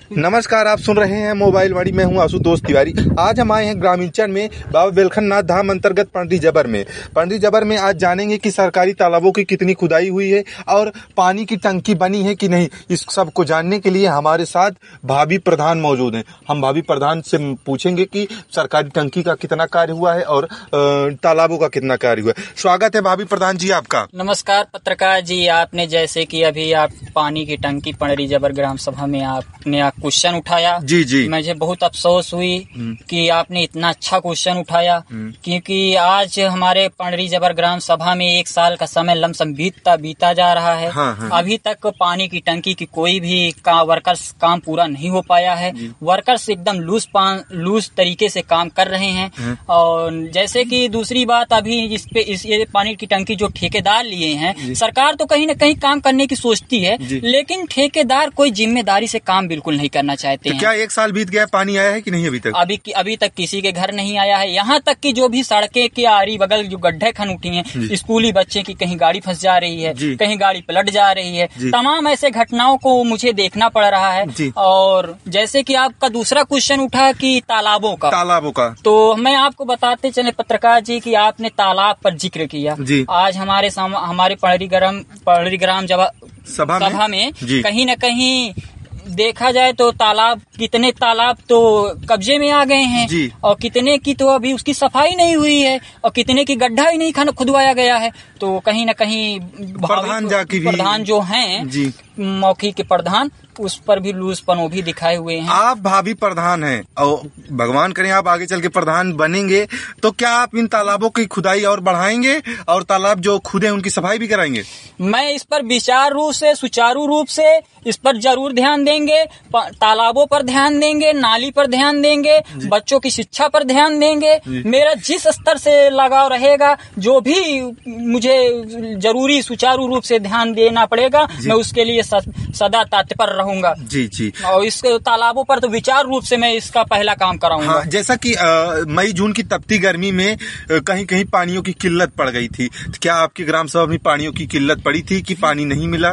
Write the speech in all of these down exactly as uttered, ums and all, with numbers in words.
नमस्कार, आप सुन रहे हैं मोबाइल वाणी। मैं हूं आशुतोष तिवारी। आज हम आए हैं ग्रामीणचंद में बाबा बेलखनाथ धाम अंतर्गत पंडरी जबर में पंडरी जबर में आज जानेंगे कि सरकारी तालाबों की कितनी खुदाई हुई है और पानी की टंकी बनी है कि नहीं। इस सब को जानने के लिए हमारे साथ भाभी प्रधान मौजूद हैं। हम भाभी प्रधान से पूछेंगे कि सरकारी टंकी का कितना कार्य हुआ है और तालाबों का कितना कार्य हुआ है। स्वागत है भाभी प्रधान जी आपका। नमस्कार पत्रकार जी, आपने जैसे कि अभी आप पानी की टंकी पंडरी जबर ग्राम सभा में आपने क्वेश्चन उठाया। जी जी, मुझे बहुत अफसोस हुई कि आपने इतना अच्छा क्वेश्चन उठाया, क्योंकि आज हमारे पंडरी जबर ग्राम सभा में एक साल का समय लमसम बीतता बीता जा रहा है। हाँ, हाँ। अभी तक पानी की टंकी की कोई भी का, वर्कर्स काम पूरा नहीं हो पाया है। वर्कर्स एकदम लूज लूज तरीके से काम कर रहे हैं। और जैसे कि दूसरी बात, अभी इस पे इस ये पानी की टंकी जो ठेकेदार लिए हैं, सरकार तो कहीं न कहीं काम करने की सोचती है, लेकिन ठेकेदार कोई जिम्मेदारी से काम बिल्कुल नहीं करना चाहते तो हैं। क्या एक साल बीत गया, पानी आया है कि नहीं अभी तक? अभी अभी तक किसी के घर नहीं आया है। यहाँ तक कि जो भी सड़कें के आरी बगल जो गड्ढे खन उठी हैं, स्कूली बच्चे की कहीं गाड़ी फंस जा रही है, कहीं गाड़ी पलट जा रही है, तमाम ऐसे घटनाओं को मुझे देखना पड़ रहा है। और जैसे कि आपका दूसरा क्वेश्चन उठा कि तालाबों का तालाबों का तो मैं आपको बताते चले पत्रकार जी कि आपने तालाब पर जिक्र किया। आज हमारे हमारे पंडरी ग्राम पंडरी ग्राम सभा में, में कहीं न कहीं देखा जाए तो तालाब कितने तालाब तो कब्जे में आ गए हैं, और कितने की तो अभी उसकी सफाई नहीं हुई है, और कितने की गड्ढा ही नहीं खाना खुदवाया गया है। तो कहीं न कहीं प्रधान जाके भी प्रधान जो हैं, मौखिक के प्रधान, उस पर भी लूजपन वो भी दिखाए हुए हैं। आप भाभी प्रधान हैं और भगवान करें आप आगे चल के प्रधान बनेंगे, तो क्या आप इन तालाबों की खुदाई और बढ़ाएंगे और तालाब जो खुदे उनकी सफाई भी कराएंगे? मैं इस पर विचार रूप से सुचारू रूप से इस पर जरूर ध्यान देंगे। तालाबों पर ध्यान देंगे, नाली पर ध्यान देंगे, बच्चों की शिक्षा पर ध्यान देंगे। मेरा जिस स्तर से लगाव रहेगा, जो भी मुझे जरूरी सुचारू रूप से ध्यान देना पड़ेगा, मैं उसके लिए सदा तत्पर रहूंगा। जी जी। और इस तालाबों पर तो विचार रूप से मैं इसका पहला काम कराऊंगा। हाँ, जैसा कि मई जून की तपती गर्मी में कहीं कहीं पानियों की किल्लत पड़ गई थी, क्या आपके ग्राम सभा में पानियों की किल्लत पड़ी थी कि पानी नहीं मिला?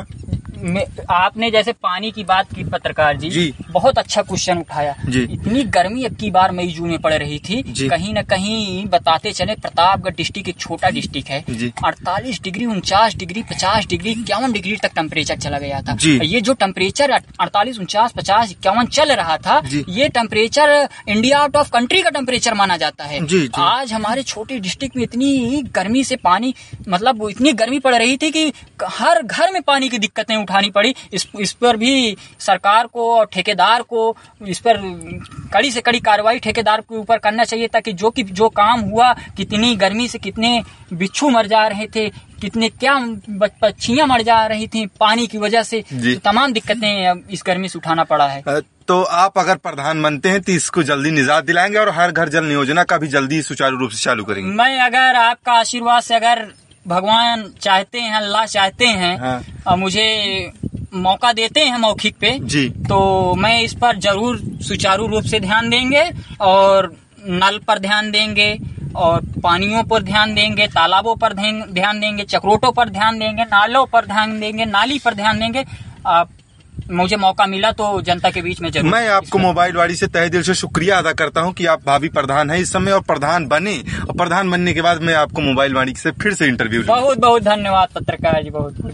आपने जैसे पानी की बात की पत्रकार जी, जी बहुत अच्छा क्वेश्चन उठाया। इतनी गर्मी अब की बार मई जून में पड़ रही थी, कहीं न कहीं बताते चले प्रतापगढ़ डिस्ट्रिक्ट एक छोटा डिस्ट्रिक्ट है, अड़तालीस डिग्री उनचास डिग्री पचास डिग्री इक्यावन डिग्री तक टेम्परेचर चला गया था। ये जो टेम्परेचर अड़तालीस उनचास पचास इक्यावन चल रहा था, ये temperature India out of country का टेम्परेचर माना जाता है। आज हमारे छोटे डिस्ट्रिक्ट में इतनी गर्मी से पानी, मतलब इतनी गर्मी पड़ रही थी कि हर घर में पानी की दिक्कतें उठानी पड़ी। इस इस पर भी सरकार को और ठेकेदार को इस पर कड़ी से कड़ी कार्रवाई ठेकेदार के ऊपर करना चाहिए, ताकि जो कि जो काम हुआ, कितनी गर्मी से कितने बिच्छू मर जा रहे थे, कितने क्या पक्षियां मर जा रही थी पानी की वजह से, तो तमाम दिक्कतें इस गर्मी से उठाना पड़ा है। तो आप अगर प्रधान बनते हैं तो इसको जल्दी निजात दिलाएंगे और हर घर जल योजना का भी जल्दी सुचारू रूप से चालू करेंगे? मैं अगर आपका आशीर्वाद से, अगर भगवान चाहते हैं, अल्लाह चाहते हैं, हाँ। और मुझे मौका देते हैं मौखिक पे जी, तो मैं इस पर जरूर सुचारू रूप से ध्यान देंगे, और नल पर ध्यान देंगे, और पानियों पर ध्यान देंगे, तालाबों पर ध्यान देंगे, चक्रोटों पर ध्यान देंगे, नालों पर ध्यान देंगे, नाली पर ध्यान देंगे। आप मुझे मौका मिला तो जनता के बीच में जरूर। मैं आपको मोबाइल वाणी से तहे दिल से शुक्रिया अदा करता हूं कि आप भाभी प्रधान हैं इस समय, और प्रधान बने, और प्रधान बनने के बाद मैं आपको मोबाइल वाणी से फिर से इंटरव्यू। बहुत बहुत धन्यवाद पत्रकार जी, बहुत।